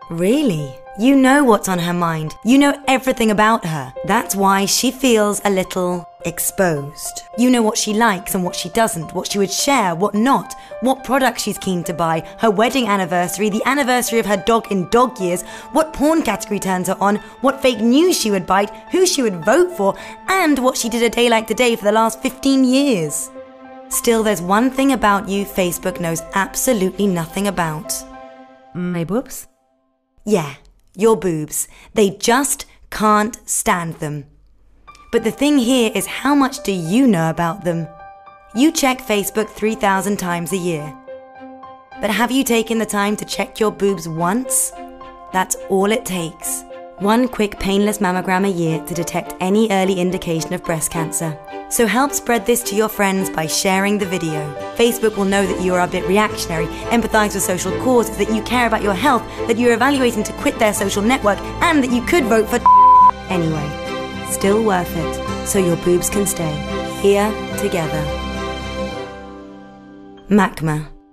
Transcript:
Really? You know what's on her mind. You know everything about her. That's why she feels a little exposed. You know what she likes and what she doesn't, what she would share, what not, what products she's keen to buy, her wedding anniversary, the anniversary of her dog in dog years, what porn category turns her on, what fake news she would bite, who she would vote for, and what she did a day like today for the last 15 years. Still, there's one thing about you Facebook knows absolutely nothing about. My boobs? Yeah, your boobs. They just can't stand them. But the thing here is, how much do you know about them? You check Facebook 3,000 times a year. But have you taken the time to check your boobs once? That's all it takes. One quick painless mammogram a year to detect any early indication of breast cancer. So help spread this to your friends by sharing the video. Facebook will know that you are a bit reactionary, empathize with social causes, that you care about your health, that you're evaluating to quit their social network, and that you could vote for anyway. Still worth it, so your boobs can stay here together. MACMA.